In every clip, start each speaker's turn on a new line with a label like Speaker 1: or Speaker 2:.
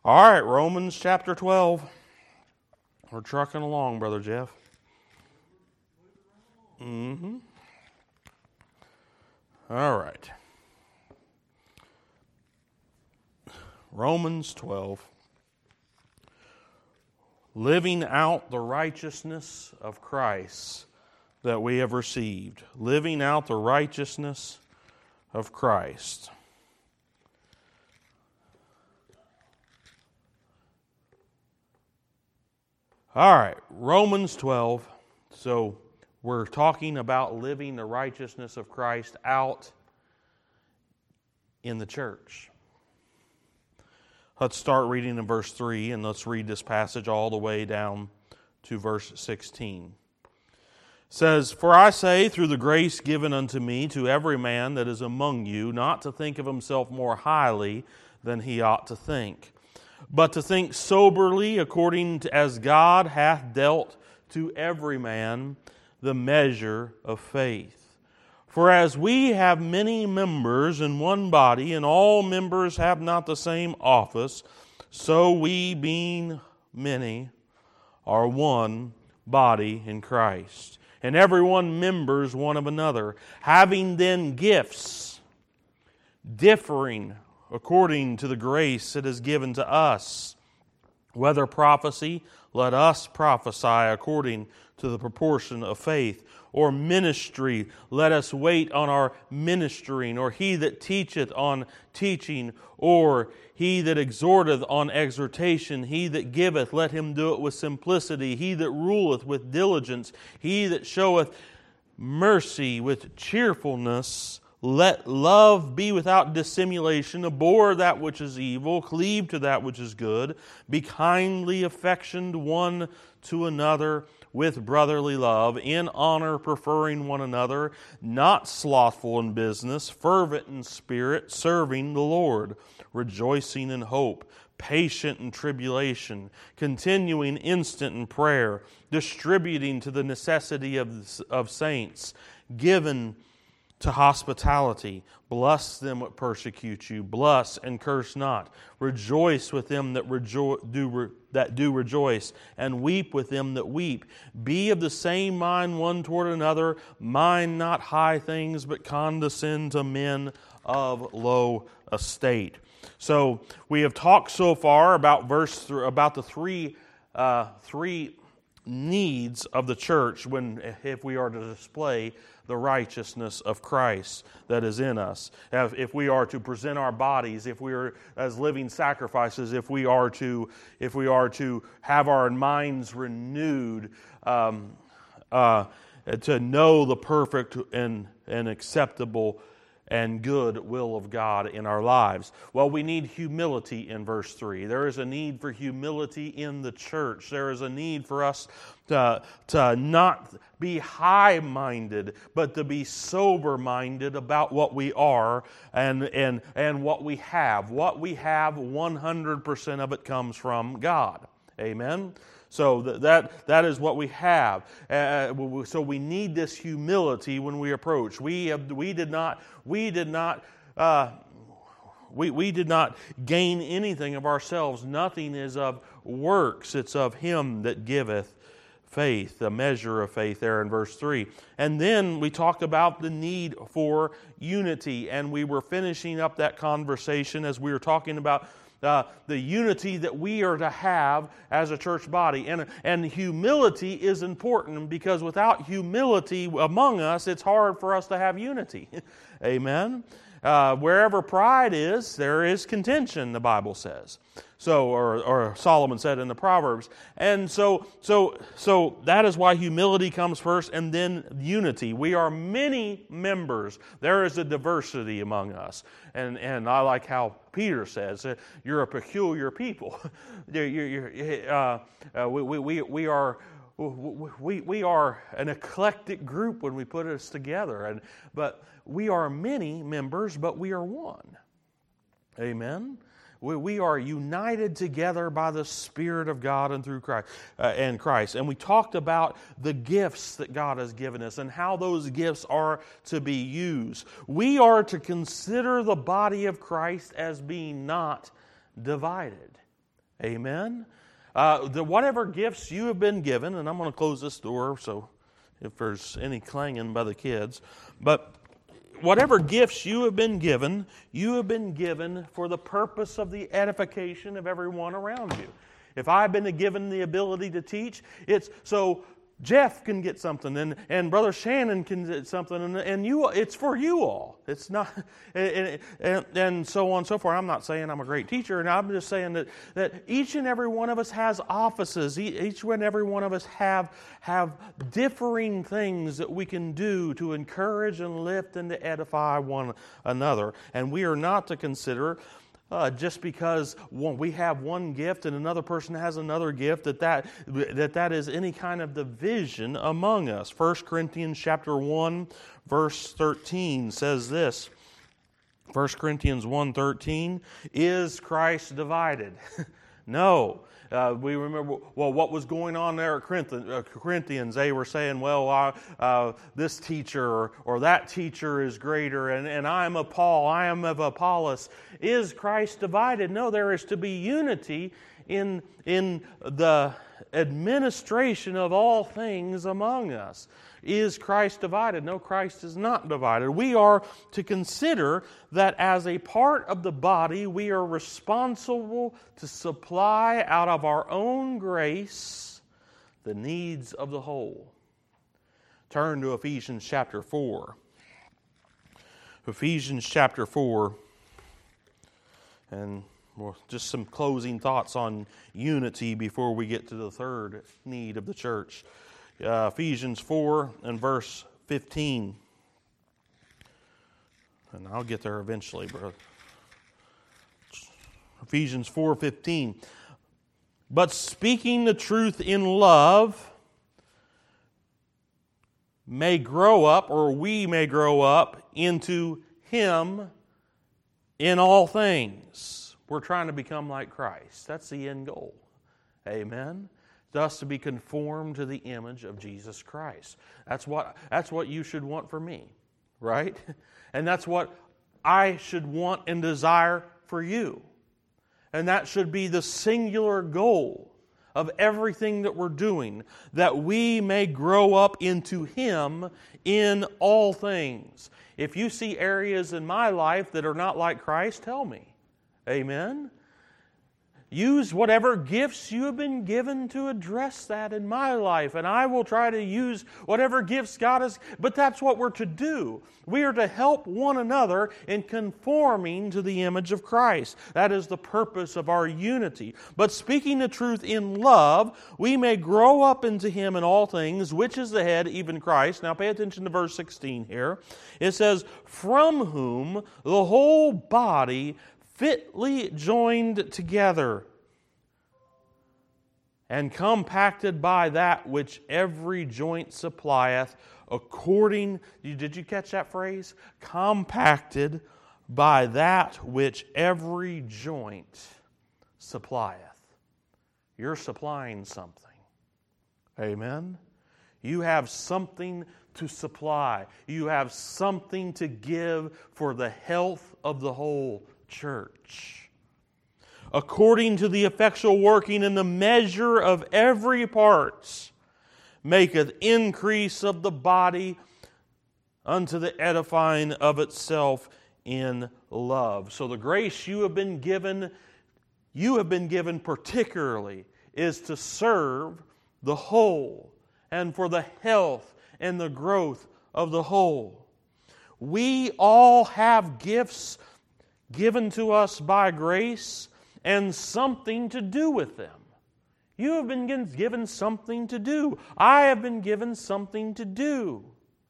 Speaker 1: All right, Romans chapter 12. We're trucking along, Brother Jeff. All right. Romans 12. Living out the righteousness of Christ that we have received. Living out the righteousness of Christ. All right, Romans 12. So we're talking about living the righteousness of Christ out in the church. Let's start reading in verse 3, and let's read this passage all the way down to verse 16. It says, "For I say, through the grace given unto me, to every man that is among you, not to think of himself more highly than he ought to think, but to think soberly, according to as God hath dealt to every man the measure of faith. For as we have many members in one body, and all members have not the same office, so we, being many, are one body in Christ, and every one members one of another, having then gifts differing according to the grace that is given to us. Whether prophecy, let us prophesy according to the proportion of faith. Or ministry, let us wait on our ministering. Or he that teacheth on teaching. Or he that exhorteth on exhortation. He that giveth, let him do it with simplicity. He that ruleth with diligence. He that showeth mercy with cheerfulness. Let love be without dissimulation. Abhor that which is evil. Cleave to that which is good. Be kindly affectioned one to another with brotherly love, in honor preferring one another, not slothful in business, fervent in spirit, serving the Lord, rejoicing in hope, patient in tribulation, continuing instant in prayer, distributing to the necessity of saints, given to hospitality. Bless them that persecute you. Bless and curse not. Rejoice with them that do rejoice, and weep with them that weep. Be of the same mind one toward another. Mind not high things, but condescend to men of low estate." So we have talked so far about about the three needs of the church if we are to display the righteousness of Christ that is in us. If we are to present our bodies, if we are as living sacrifices, if we are to have our minds renewed, to know the perfect and acceptable and good will of God in our lives. Well, we need humility in verse 3. There is a need for humility in the church. There is a need for us to not be high-minded, but to be sober-minded about what we are and what we have. What we have, 100% of it comes from God. Amen? So that is what we have. So we need this humility when we approach. We did not gain anything of ourselves. Nothing is of works. It's of Him that giveth faith, the measure of faith there in verse 3. And then we talked about the need for unity, and we were finishing up that conversation as we were talking about the unity that we are to have as a church body. And humility is important, because without humility among us, it's hard for us to have unity. Amen? Wherever pride is, there is contention, the Bible says. So, or Solomon said in the Proverbs. And so that is why humility comes first, and then unity. We are many members. There is a diversity among us. And I like how Peter says, you're a peculiar people. We are an eclectic group when we put us together. But we are many members, but we are one. Amen? We are united together by the Spirit of God and through Christ. And we talked about the gifts that God has given us and how those gifts are to be used. We are to consider the body of Christ as being not divided. Amen? Whatever gifts you have been given, and I'm going to close this door so if there's any clanging by the kids, but whatever gifts you have been given for the purpose of the edification of everyone around you. If I've been given the ability to teach, it's so Jeff can get something, and Brother Shannon can get something, and you, it's for you all. It's not, and so on and so forth. I'm not saying I'm a great teacher, and I'm just saying that each and every one of us has offices. Each and every one of us have differing things that we can do to encourage and lift and to edify one another. And we are not to consider just because we have one gift and another person has another gift, that is any kind of division among us. 1 Corinthians chapter 1, verse 13 says this. 1 Corinthians 1:13, is Christ divided? No. We remember, what was going on there at Corinthians. They were saying, this teacher or that teacher is greater, and I am of Paul, I am of Apollos. Is Christ divided? No, there is to be unity in the administration of all things among us. Is Christ divided? No, Christ is not divided. We are to consider that as a part of the body, we are responsible to supply out of our own grace the needs of the whole. Turn to Ephesians chapter 4. Ephesians chapter 4. And just some closing thoughts on unity before we get to the third need of the church. Ephesians 4 and verse 15. And I'll get there eventually, brother. Ephesians 4:15. But speaking the truth in love may grow up, or we may grow up into Him in all things. We're trying to become like Christ. That's the end goal. Amen. Thus to be conformed to the image of Jesus Christ. That's what you should want for me, right? And that's what I should want and desire for you. And that should be the singular goal of everything that we're doing, that we may grow up into Him in all things. If you see areas in my life that are not like Christ, tell me. Amen? Use whatever gifts you have been given to address that in my life. And I will try to use whatever gifts God has. But that's what we're to do. We are to help one another in conforming to the image of Christ. That is the purpose of our unity. But speaking the truth in love, we may grow up into Him in all things, which is the head, even Christ. Now pay attention to verse 16 here. It says, from whom the whole body fitly joined together and compacted by that which every joint supplieth, according, did you catch that phrase? Compacted by that which every joint supplieth. You're supplying something. Amen? You have something to supply. You have something to give for the health of the whole church. According to the effectual working in the measure of every part, maketh increase of the body unto the edifying of itself in love. So the grace you have been given particularly, is to serve the whole and for the health and the growth of the whole. We all have gifts given to us by grace and something to do with them. You have been given something to do. I have been given something to do.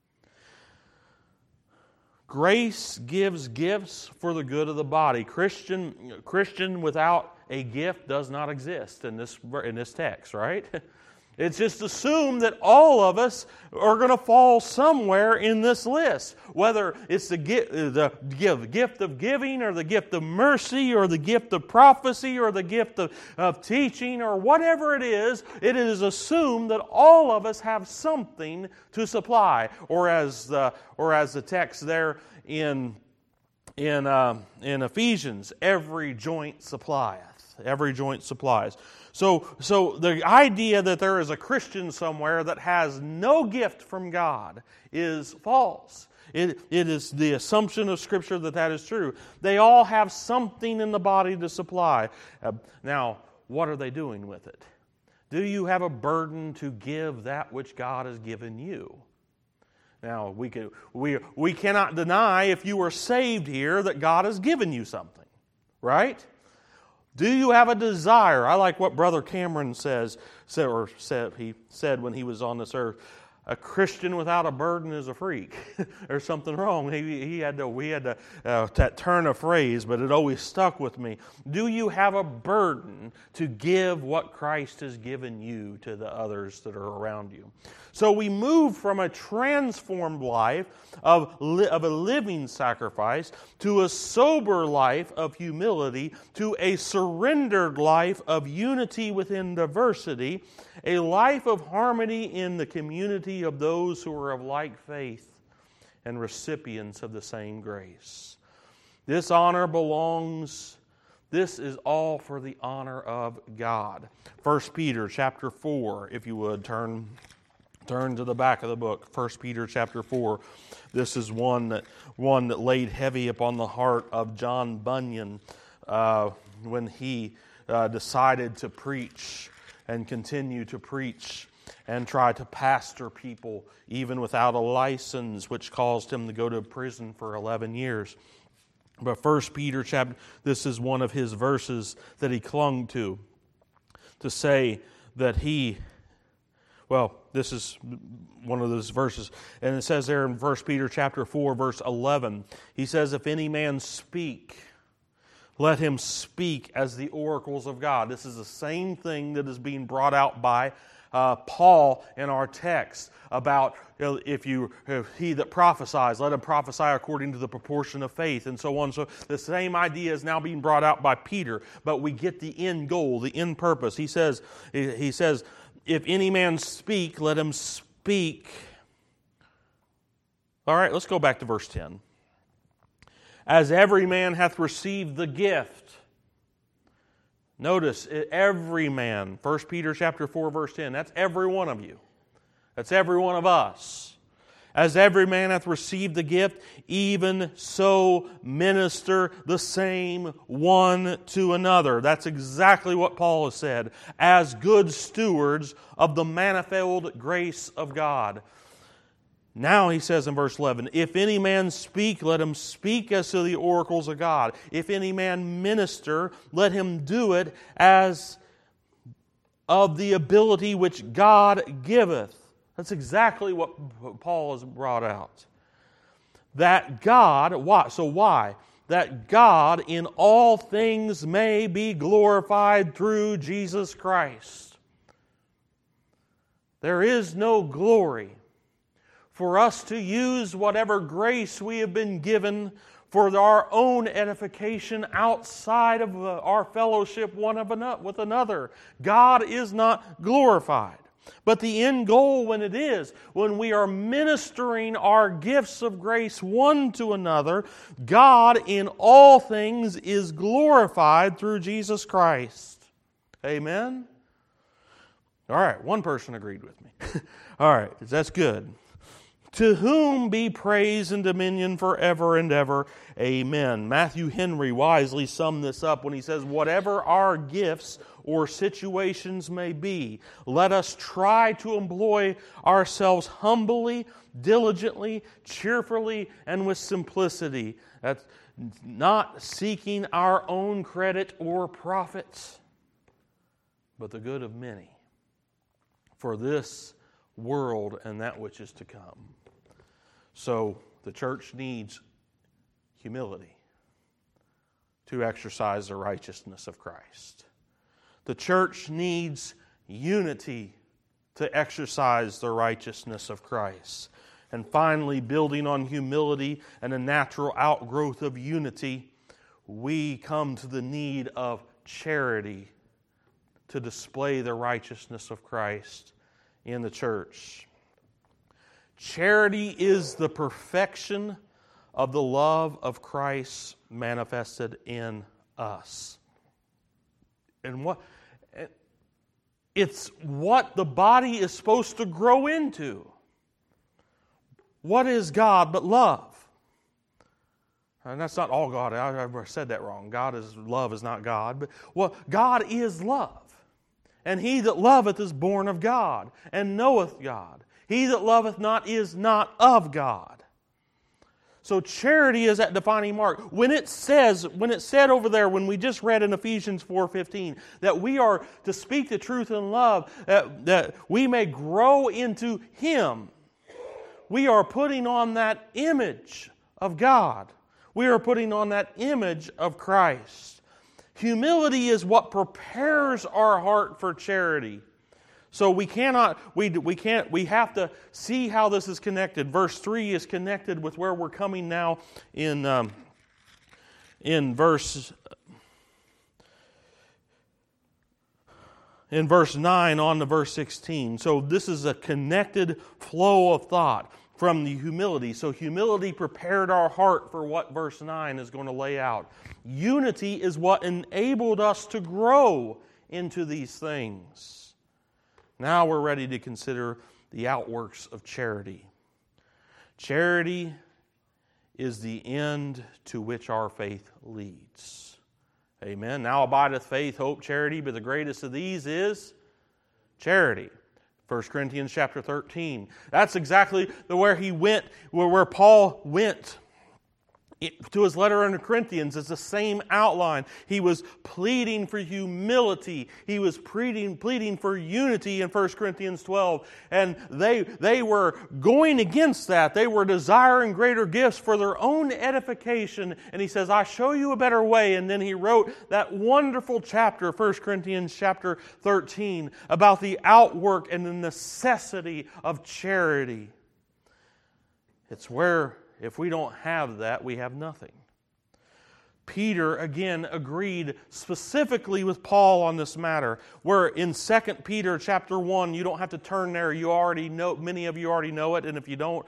Speaker 1: Grace gives gifts for the good of the body. Christian without a gift does not exist in this text, right? It's just assumed that all of us are going to fall somewhere in this list. Whether it's the gift of giving, or the gift of mercy, or the gift of prophecy, or the gift of teaching, or whatever it is assumed that all of us have something to supply. Or as the text there in in Ephesians, every joint supplieth. Every joint supplies. So the idea that there is a Christian somewhere that has no gift from God is false. It is the assumption of Scripture that is true. They all have something in the body to supply. Now, what are they doing with it? Do you have a burden to give that which God has given you? Now, we cannot deny, if you are saved here, that God has given you something, right? Do you have a desire? I like what Brother Cameron said when he was on this earth. A Christian without a burden is a freak. There's something wrong. We had to turn a phrase, but it always stuck with me. Do you have a burden to give what Christ has given you to the others that are around you? So we move from a transformed life of a living sacrifice to a sober life of humility, to a surrendered life of unity within diversity, a life of harmony in the community of those who are of like faith and recipients of the same grace. This honor belongs, this is all for the honor of God. 1 Peter chapter 4, if you would, turn to the back of the book. 1 Peter chapter 4. This is one that laid heavy upon the heart of John Bunyan when he decided to preach and continue to preach and try to pastor people even without a license, which caused him to go to prison for 11 years. But 1 Peter chapter, this is one of his verses that he clung to say that this is one of those verses. And it says there in 1 Peter chapter 4, verse 11, he says, if any man speak, let him speak as the oracles of God. This is the same thing that is being brought out by Paul in our text about if he that prophesies, let him prophesy according to the proportion of faith, and so on. So the same idea is now being brought out by Peter, but we get the end goal, the end purpose. He says, if any man speak, let him speak. All right, let's go back to verse 10. As every man hath received the gift. Notice, every man, 1 Peter chapter 4, verse 10, that's every one of you. That's every one of us. As every man hath received the gift, even so minister the same one to another. That's exactly what Paul has said. As good stewards of the manifold grace of God. Now he says in verse 11, if any man speak, let him speak as to the oracles of God. If any man minister, let him do it as of the ability which God giveth. That's exactly what Paul has brought out. That God, why? So why? That God in all things may be glorified through Jesus Christ. There is no glory for us to use whatever grace we have been given for our own edification outside of our fellowship with another. God is not glorified. But the end goal when we are ministering our gifts of grace one to another, God in all things is glorified through Jesus Christ. Amen? All right, one person agreed with me. All right, that's good. To whom be praise and dominion forever and ever. Amen. Matthew Henry wisely summed this up when he says, whatever our gifts or situations may be, let us try to employ ourselves humbly, diligently, cheerfully, and with simplicity. That's not seeking our own credit or profits, but the good of many, for this world and that which is to come. So the church needs humility to exercise the righteousness of Christ. The church needs unity to exercise the righteousness of Christ. And finally, building on humility and a natural outgrowth of unity, we come to the need of charity to display the righteousness of Christ in the church. Charity is the perfection of the love of Christ manifested in us. And it's what the body is supposed to grow into. What is God but love? And that's not all God. I said that wrong. Love is not God. But God is love. And he that loveth is born of God, and knoweth God. He that loveth not is not of God. So charity is that defining mark. When it said over there, when we just read in Ephesians 4:15, that we are to speak the truth in love, that we may grow into Him, we are putting on that image of God. We are putting on that image of Christ. Humility is what prepares our heart for charity. So we have to see how this is connected. Verse 3 is connected with where we're coming now in verse 9 on to verse 16. So this is a connected flow of thought from the humility. So humility prepared our heart for what verse 9 is going to lay out. Unity is what enabled us to grow into these things. Now we're ready to consider the outworks of charity. Charity is the end to which our faith leads. Amen. Now abideth faith, hope, charity, but the greatest of these is charity. 1 Corinthians chapter 13. That's exactly where Paul went to his letter in Corinthians. It's the same outline. He was pleading for humility. He was pleading for unity in 1 Corinthians 12. And they were going against that. They were desiring greater gifts for their own edification. And he says, I show you a better way. And then he wrote that wonderful chapter, 1 Corinthians chapter 13, about the outwork and the necessity of charity. It's where, if we don't have that, we have nothing. Peter, again, agreed specifically with Paul on this matter, where in 2 Peter chapter 1, you don't have to turn there, you already know, many of you already know it, and if you don't,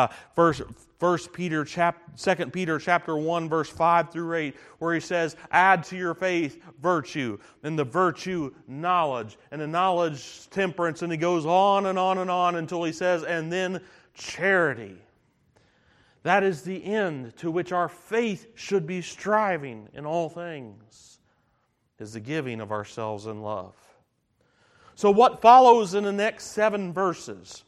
Speaker 1: 2 Peter chapter 1, verse 5 through 8, where he says, add to your faith virtue, and the virtue knowledge, and the knowledge temperance, and he goes on and on and on until he says, and then charity. That is the end to which our faith should be striving in all things, is the giving of ourselves in love. So what follows in the next 7 verses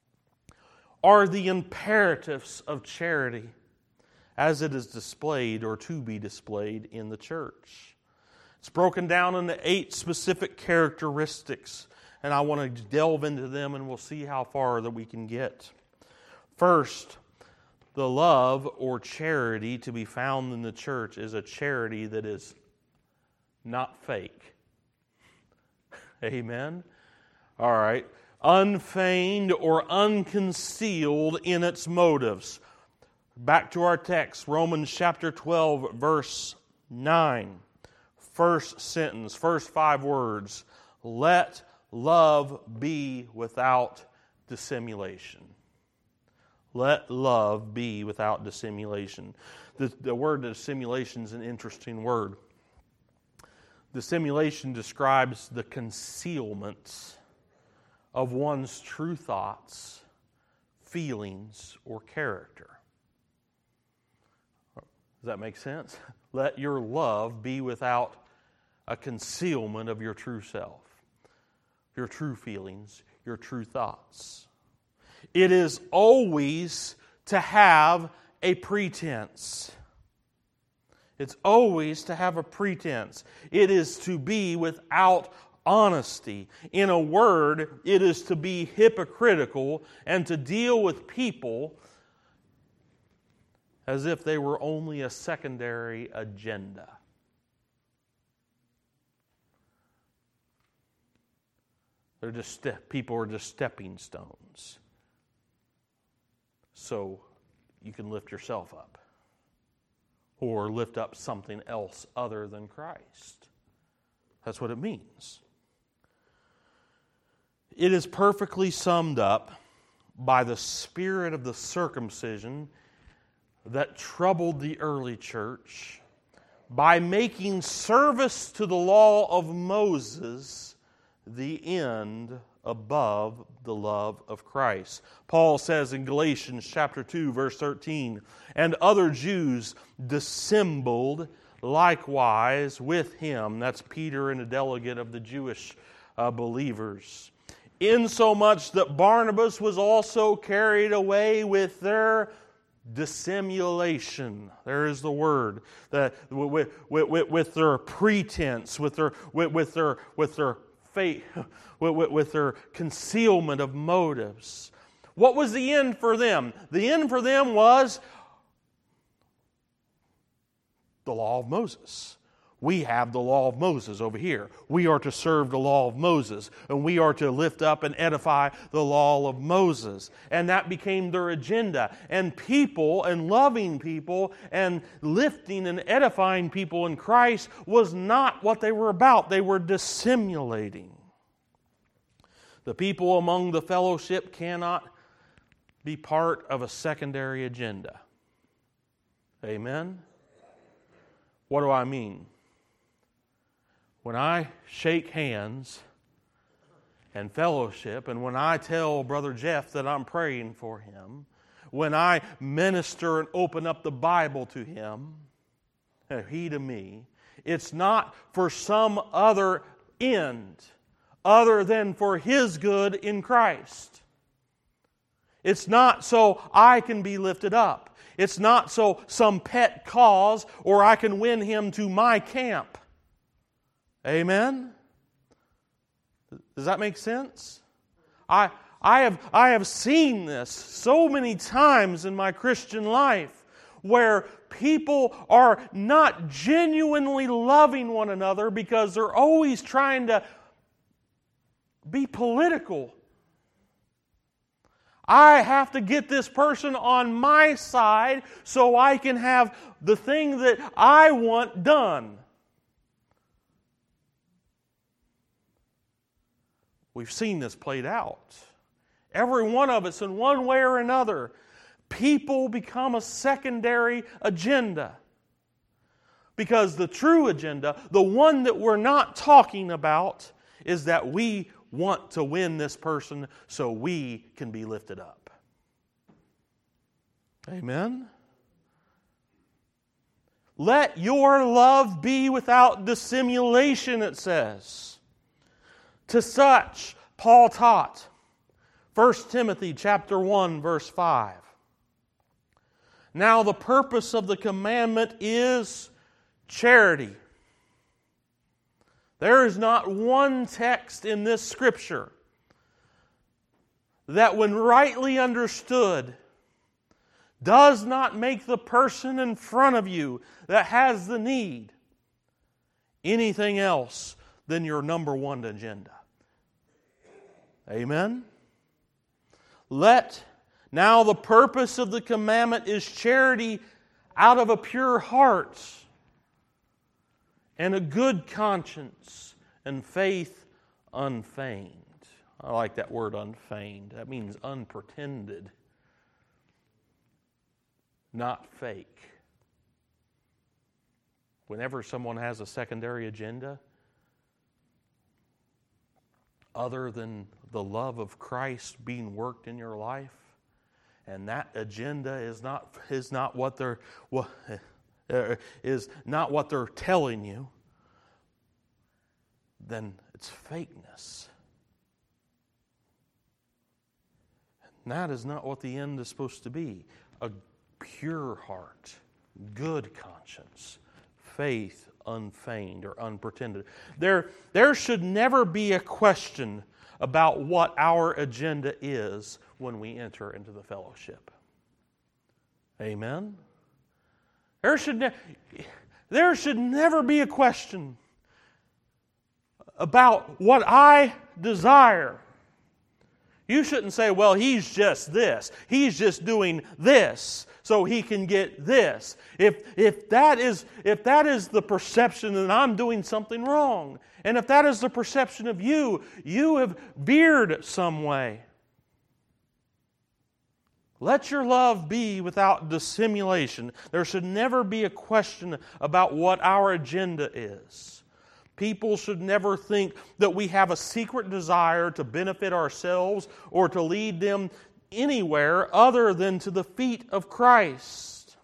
Speaker 1: are the imperatives of charity as it is displayed or to be displayed in the church. It's broken down into 8 specific characteristics, and I want to delve into them and we'll see how far that we can get. First, the love or charity to be found in the church is a charity that is not fake. Amen? All right. Unfeigned or unconcealed in its motives. Back to our text, Romans chapter 12, verse 9. First sentence, first 5 words. Let love be without dissimulation. Let love be without dissimulation. The word dissimulation is an interesting word. Dissimulation describes the concealment of one's true thoughts, feelings, or character. Does that make sense? Let your love be without a concealment of your true self, your true feelings, your true thoughts. It is always to have a pretense. It's always to have a pretense. It is to be without honesty. In a word, it is to be hypocritical and to deal with people as if they were only a secondary agenda. People are just stepping stones. So you can lift yourself up or lift up something else other than Christ. That's what it means. It is perfectly summed up by the spirit of the circumcision that troubled the early church by making service to the law of Moses the end above the love of Christ. Paul says in Galatians chapter 2, verse 13, "And other Jews dissembled likewise with him," that's Peter and a delegate of the Jewish believers, "insomuch that Barnabas was also carried away with their dissimulation." There is the word. With their pretense, with their faith, with their concealment of motives. What was the end for them? The end for them was the law of Moses. We have the law of Moses over here. We are to serve the law of Moses, and we are to lift up and edify the law of Moses. And that became their agenda. And people, and loving people, and lifting and edifying people in Christ was not what they were about. They were dissimulating. The people among the fellowship cannot be part of a secondary agenda. Amen? What do I mean? When I shake hands and fellowship, and when I tell Brother Jeff that I'm praying for him, when I minister and open up the Bible to him, and he to me, it's not for some other end other than for his good in Christ. It's not so I can be lifted up. It's not so some pet cause or I can win him to my camp. Amen? Does that make sense? I have seen this so many times in my Christian life where people are not genuinely loving one another because they're always trying to be political. I have to get this person on my side so I can have the thing that I want done. We've seen this played out. Every one of us, in one way or another, people become a secondary agenda. Because the true agenda, the one that we're not talking about, is that we want to win this person so we can be lifted up. Amen? Let your love be without dissimulation, it says. To such, Paul taught, 1 Timothy chapter 1, verse 5. Now the purpose of the commandment is charity. There is not one text in this Scripture that, when rightly understood, does not make the person in front of you that has the need anything else than your number one agenda. Amen? Now the purpose of the commandment is charity out of a pure heart and a good conscience and faith unfeigned. I like that word unfeigned. That means unpretended, not fake. Whenever someone has a secondary agenda other than the love of Christ being worked in your life, and that agenda is not what they're telling you, then it's fakeness. And that is not what the end is supposed to be. A pure heart, good conscience, faith unfeigned or unpretended. There should never be a question about what our agenda is when we enter into the fellowship. Amen? There should never be a question about what I desire. You shouldn't say, well, he's just this. He's just doing this so he can get this. If that is the perception, then I'm doing something wrong. And if that is the perception of you, you have veered some way. Let your love be without dissimulation. There should never be a question about what our agenda is. People should never think that we have a secret desire to benefit ourselves or to lead them anywhere other than to the feet of Christ.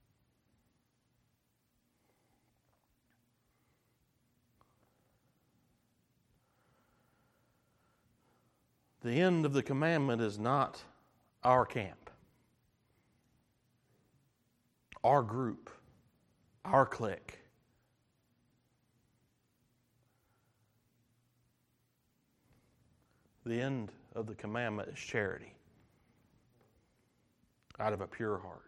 Speaker 1: The end of the commandment is not our camp, our group, our clique. The end of the commandment is charity out of a pure heart.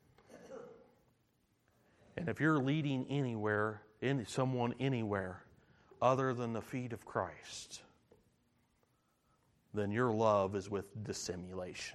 Speaker 1: And if you're leading someone anywhere other than the feet of Christ, then your love is with dissimulation.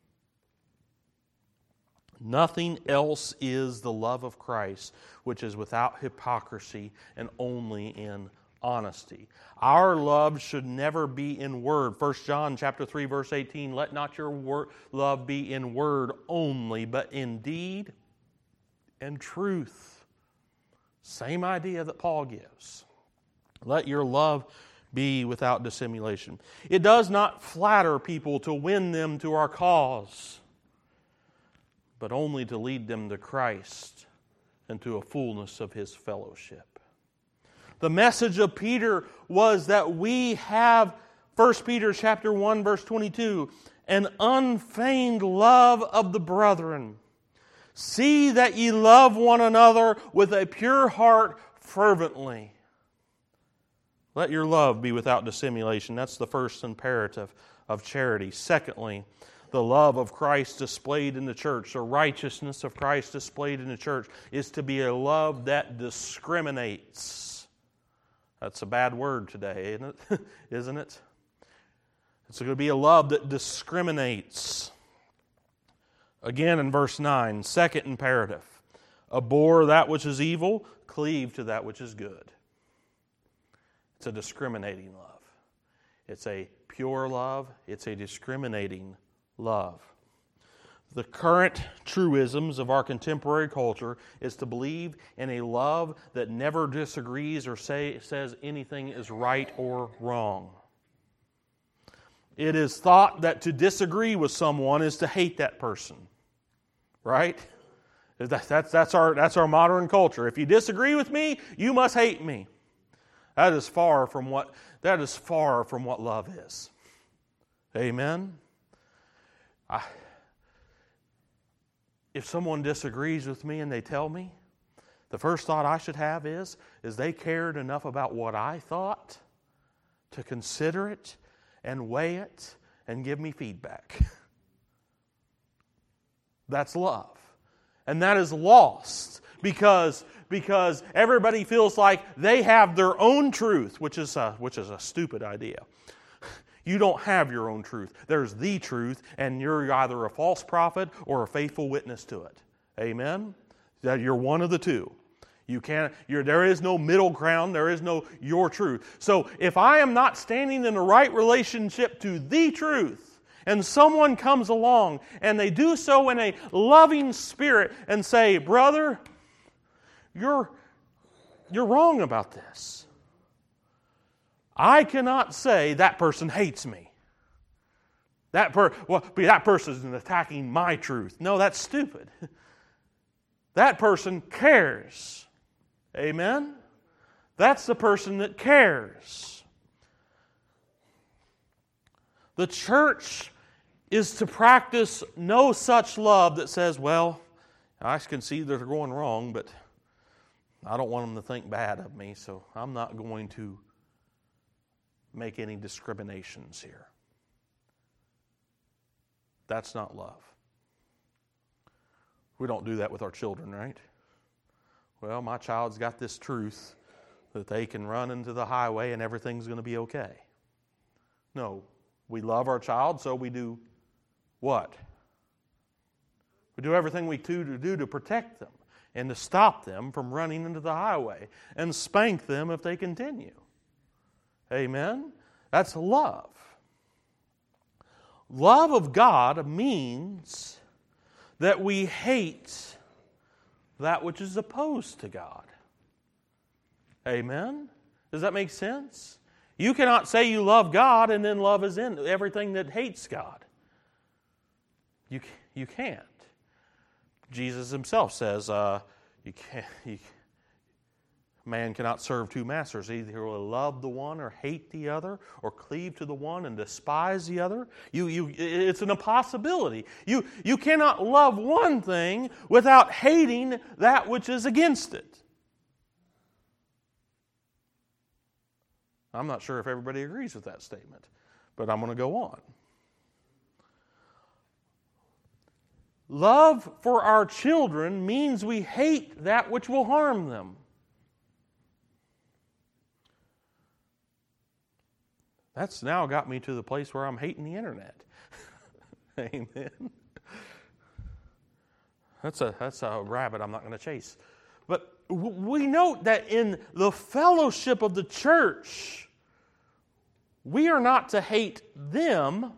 Speaker 1: Nothing else is the love of Christ, which is without hypocrisy and only in honesty. Our love should never be in word. 1 John chapter 3, verse 18, let not your love be in word only, but in deed and truth. Same idea that Paul gives. Let your love be without dissimulation. It does not flatter people to win them to our cause, but only to lead them to Christ and to a fullness of His fellowship. The message of Peter was that we have, 1 Peter chapter 1, verse 22, an unfeigned love of the brethren. See that ye love one another with a pure heart fervently. Let your love be without dissimulation. That's the first imperative of charity. Secondly, the love of Christ displayed in the church, the righteousness of Christ displayed in the church, is to be a love that discriminates. That's a bad word today, isn't it? It's going to be a love that discriminates. Again in verse 9, second imperative. Abhor that which is evil, cleave to that which is good. It's a discriminating love. It's a pure love. It's a discriminating love. The current truisms of our contemporary culture is to believe in a love that never disagrees or says anything is right or wrong. It is thought that to disagree with someone is to hate that person. Right? That's our modern culture. If you disagree with me, you must hate me. That is far from what love is. Amen? If someone disagrees with me and they tell me, the first thought I should have is they cared enough about what I thought to consider it and weigh it and give me feedback. That's love. And that is lost because everybody feels like they have their own truth, which is a stupid idea. You don't have your own truth. There's the truth, and you're either a false prophet or a faithful witness to it. Amen? That you're one of the two. There is no middle ground. There is no your truth. So if I am not standing in the right relationship to the truth, and someone comes along and they do so in a loving spirit and say, brother, you're wrong about this, I cannot say that person hates me. That person is attacking my truth. No, that's stupid. That person cares. Amen? That's the person that cares. The church is to practice no such love that says, well, I can see they're going wrong, but I don't want them to think bad of me, so I'm not going to make any discriminations here. That's not love. We don't do that with our children, right? Well, my child's got this truth that they can run into the highway and everything's going to be okay. No, we love our child, so we do what? We do everything we do to protect them and to stop them from running into the highway and spank them if they continue. Amen? That's love. Love of God means that we hate that which is opposed to God. Amen? Does that make sense? You cannot say you love God and then love is in everything that hates God. You can't. Jesus himself says man cannot serve two masters. Either he will love the one or hate the other, or cleave to the one and despise the other. It's an impossibility. You cannot love one thing without hating that which is against it. I'm not sure if everybody agrees with that statement, but I'm going to go on. Love for our children means we hate that which will harm them. That's now got me to the place where I'm hating the internet. Amen. That's a rabbit I'm not going to chase. But we note that in the fellowship of the church, we are not to hate them,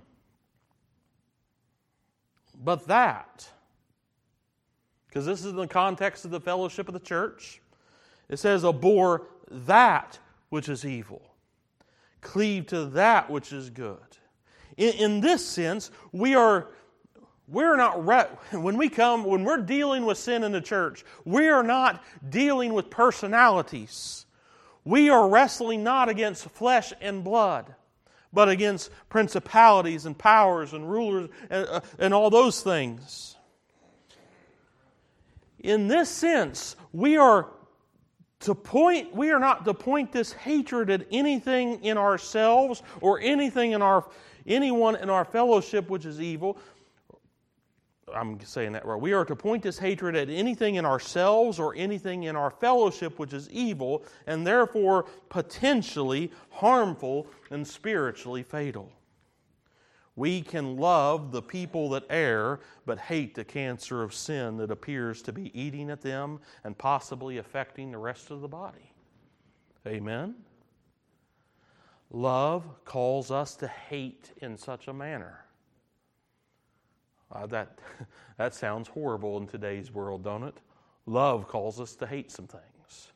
Speaker 1: but that. Because this is in the context of the fellowship of the church. It says, abhor that which is evil. Cleave to that which is good. In this sense, we're not when we're dealing with sin in the church, we are not dealing with personalities. We are wrestling not against flesh and blood, but against principalities and powers and rulers and all those things. In this sense, we are not to point this hatred at anything in ourselves or anything in anyone in our fellowship which is evil. I'm saying that right. We are to point this hatred at anything in ourselves or anything in our fellowship which is evil, and therefore potentially harmful and spiritually fatal. We can love the people that err, but hate the cancer of sin that appears to be eating at them and possibly affecting the rest of the body. Amen? Love calls us to hate in such a manner. That sounds horrible in today's world, don't it? Love calls us to hate some things.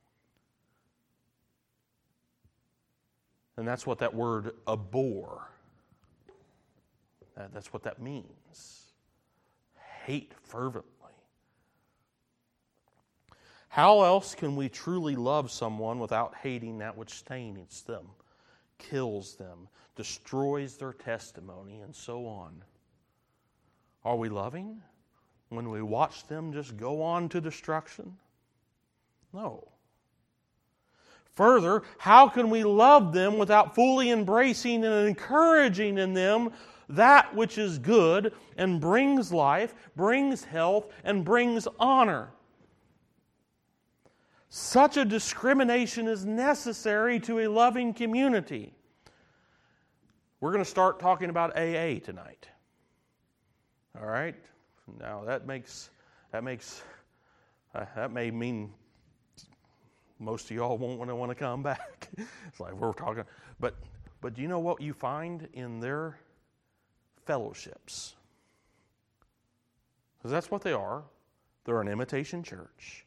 Speaker 1: And that's what that word abhor, that's what that means. Hate fervently. How else can we truly love someone without hating that which stains them, kills them, destroys their testimony, and so on? Are we loving when we watch them just go on to destruction? No. Further, how can we love them without fully embracing and encouraging in them that which is good and brings life, brings health, and brings honor? Such a discrimination is necessary to a loving community. We're going to start talking about AA tonight. All right? Now that may mean most of y'all won't want to come back. It's like we're talking, but do you know what you find in their fellowships? Because that's what they are. They're an imitation church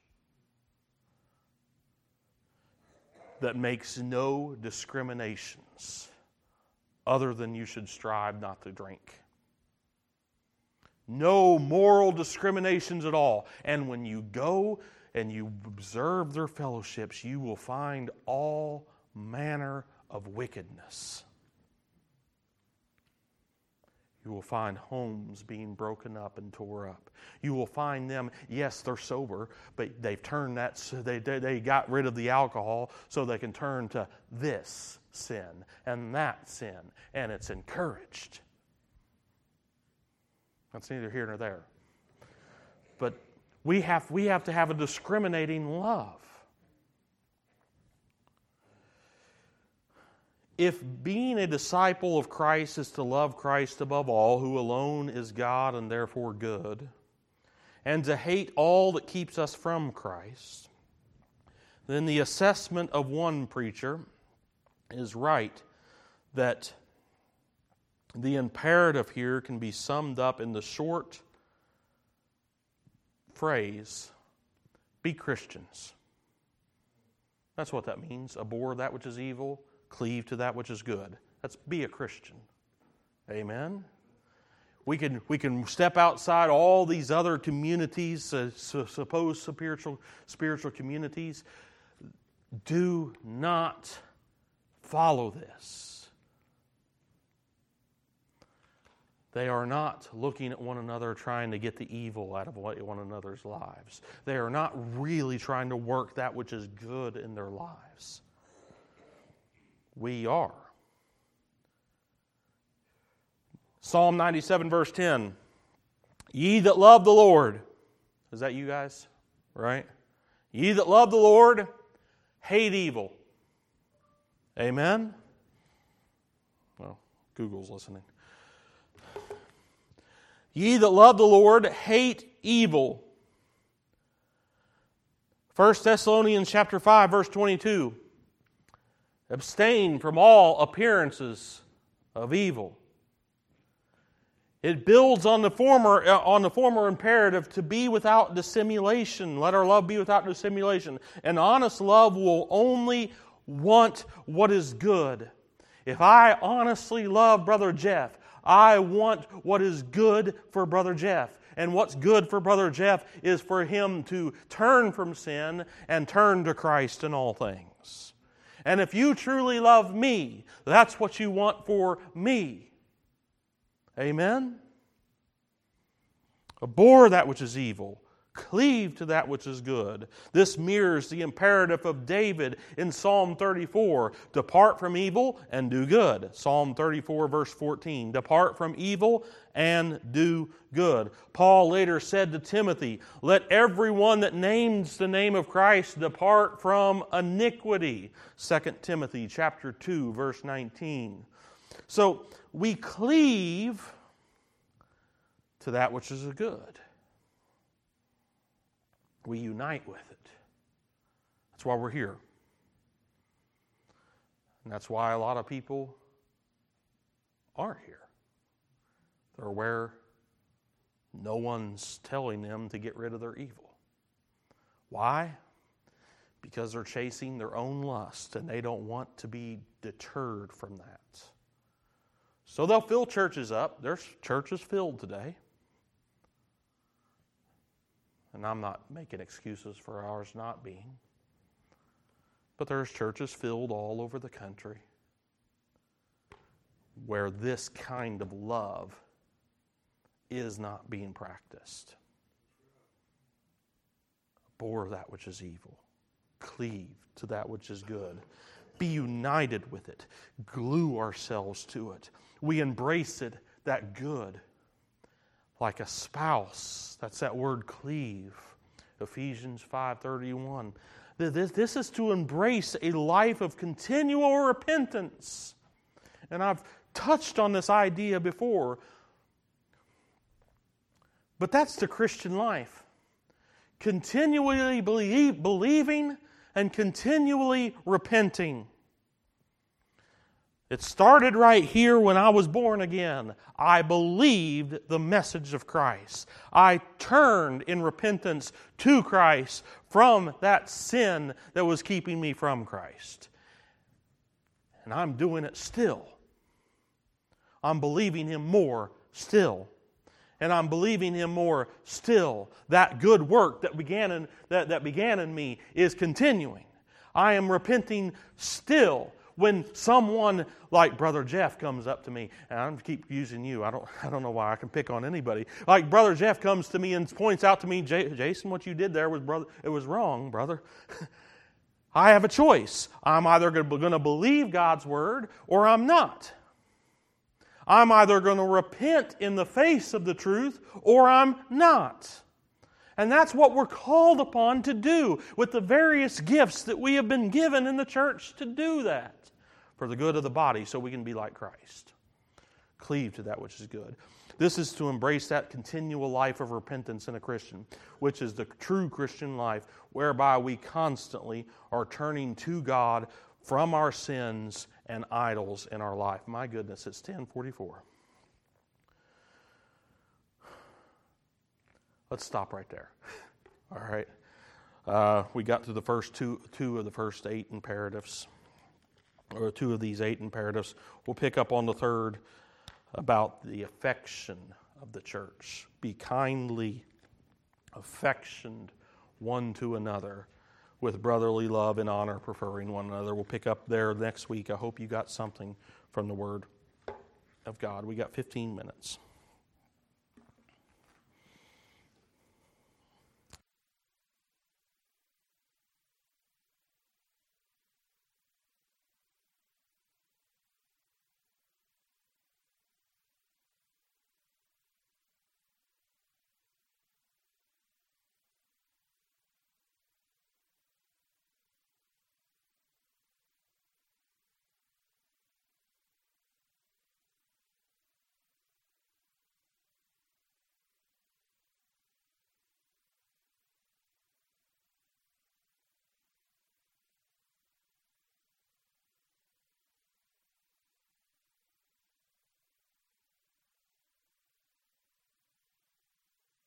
Speaker 1: that makes no discriminations other than you should strive not to drink. No moral discriminations at all. And when you go and you observe their fellowships, you will find all manner of wickedness. You will find homes being broken up and tore up. You will find them, yes, they're sober, but they've turned that, they got rid of the alcohol so they can turn to this sin and that sin, and it's encouraged. That's neither here nor there. But we have to have a discriminating love. If being a disciple of Christ is to love Christ above all, who alone is God and therefore good, and to hate all that keeps us from Christ, then the assessment of one preacher is right that the imperative here can be summed up in the short phrase, be Christians. That's what that means. Abhor that which is evil, cleave to that which is good. That's be a Christian. Amen? We can step outside all these other communities, supposed spiritual communities. Do not follow this. They are not looking at one another trying to get the evil out of one another's lives. They are not really trying to work that which is good in their lives. We are. Psalm 97, verse 10. Ye that love the Lord. Is that you guys? Right? Ye that love the Lord, hate evil. Amen? Well, Google's listening. Ye that love the Lord, hate evil. 1 Thessalonians chapter 5, verse 22. Abstain from all appearances of evil. It builds on the former imperative to be without dissimulation. Let our love be without dissimulation. An honest love will only want what is good. If I honestly love Brother Jeff, I want what is good for Brother Jeff. And what's good for Brother Jeff is for him to turn from sin and turn to Christ in all things. And if you truly love me, that's what you want for me. Amen? Abhor that which is evil. Cleave to that which is good. This mirrors the imperative of David in Psalm 34. Depart from evil and do good. Psalm 34 verse 14. Depart from evil and do good. Paul later said to Timothy, let everyone that names the name of Christ depart from iniquity. 2 Timothy chapter 2 verse 19. So we cleave to that which is good. We unite with it. That's why we're here. And that's why a lot of people aren't here. They're where no one's telling them to get rid of their evil. Why? Because they're chasing their own lust and they don't want to be deterred from that. So they'll fill churches up. There's churches filled today. And I'm not making excuses for ours not being. But there's churches filled all over the country where this kind of love is not being practiced. Abhor that which is evil. Cleave to that which is good. Be united with it. Glue ourselves to it. We embrace it, that good. Like a spouse. That's that word cleave. Ephesians 5:31. This is to embrace a life of continual repentance. And I've touched on this idea before. But that's the Christian life. Continually believing and continually repenting. It started right here when I was born again. I believed the message of Christ. I turned in repentance to Christ from that sin that was keeping me from Christ. And I'm doing it still. I'm believing Him more still. And I'm believing Him more still. That good work that began in me is continuing. I am repenting still. When someone like Brother Jeff comes up to me, and I keep using you, I don't know why I can pick on anybody. Like Brother Jeff comes to me and points out to me, Jason, what you did there was wrong, brother. I have a choice. I'm either going to believe God's word or I'm not. I'm either going to repent in the face of the truth or I'm not. And that's what we're called upon to do with the various gifts that we have been given in the church to do that for the good of the body so we can be like Christ. Cleave to that which is good. This is to embrace that continual life of repentance in a Christian, which is the true Christian life, whereby we constantly are turning to God from our sins and idols in our life. My goodness, it's 10:44. Let's stop right there. All right. We got to the first two of the first 8 imperatives, or 2 of these 8 imperatives. We'll pick up on the third about the affection of the church. Be kindly affectioned one to another with brotherly love and honor, preferring one another. We'll pick up there next week. I hope you got something from the Word of God. We got 15 minutes.